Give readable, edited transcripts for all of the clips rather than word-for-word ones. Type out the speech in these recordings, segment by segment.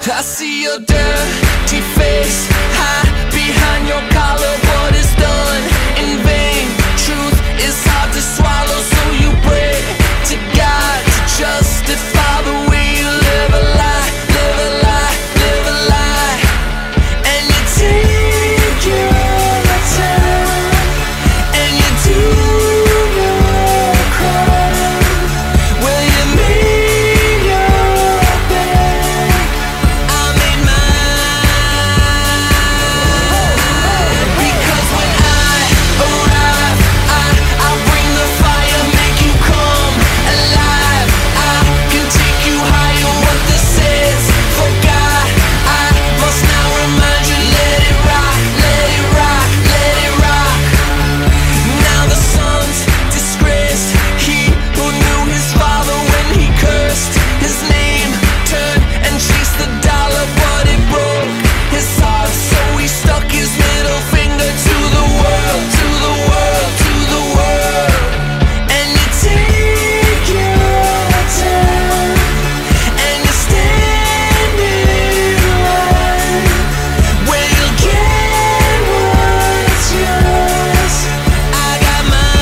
I see your dirty face hide behind your collar. What is done in vain? Truth is hard to swallow, so you pray to God to justify the way you live a lie, live a lie, live a lie. And you take your time, and you do your crime. Will you make your bed? I made mine. Because when I arrive, I'll bring the fire, make you come alive. I can take you higher, what this is. For God, I must now remind you, let it rock, let it rock, let it rock. Now the son's disgraced, he who knew his father when he cursed his name, turned and chased the dollar, but it broke his heart, so he stuck his middle finger to the world, to the world, to the world. And you take your time, and you stand in line, where you'll get what's yours. I got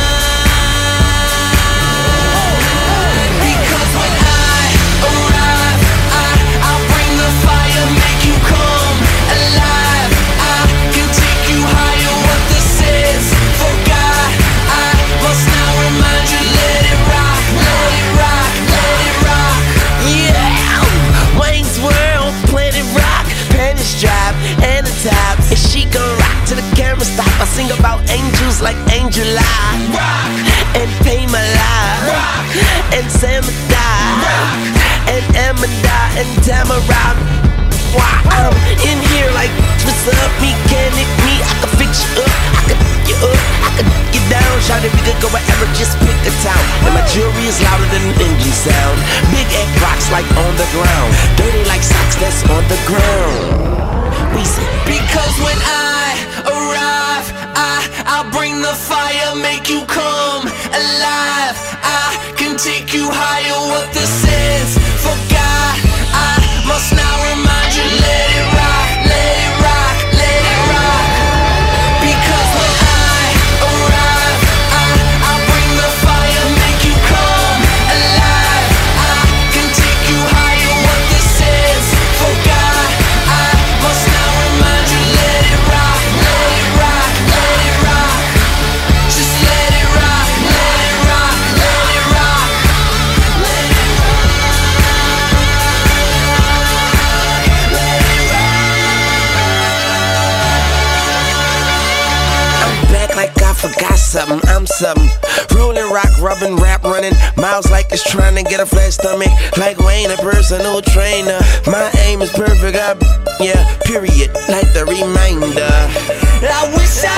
mine. Because when I arrive, I'll bring the fire, make you come alive. I can take you higher, what this is. For God, I must now remind you, let it rock, let it rock, let it rock. Yeah, Wayne's World, Planet Rock, panties drop and the tops. And she gon' rock till the camera stop. I sing about angels like Angel Eye, rock, and Pay My Life, rock, and Samadai, and Amanda, and Tamara. Wow, I'm in here like, what's up, mechanic me? I can fix you up, I can you up, I can you down. Shout if we could go wherever, just pick a town. And my jewelry is louder than an engine sound. Big egg rocks like on the ground, dirty like socks that's on the ground. We say, because when I arrive, I'll bring the fire, make you come alive. I can take you higher, what this is. For God, I must now remind you, let it rock, let it rock, let it rock. Because when I arrive, I'll bring the fire, make you come alive. I can take you higher, what this is. For God, I must now remind you, let it rock, let it rock, let it rock. Just let it rock, let it rock, let it rock. Let it rock, let it rock. I'm back like I forgot something, I'm something. Rolling, rock, rubbing, rap, running. Miles like it's trying to get a flat stomach. Like Wayne, a personal trainer. My aim is perfect, yeah, period, like the reminder. I wish I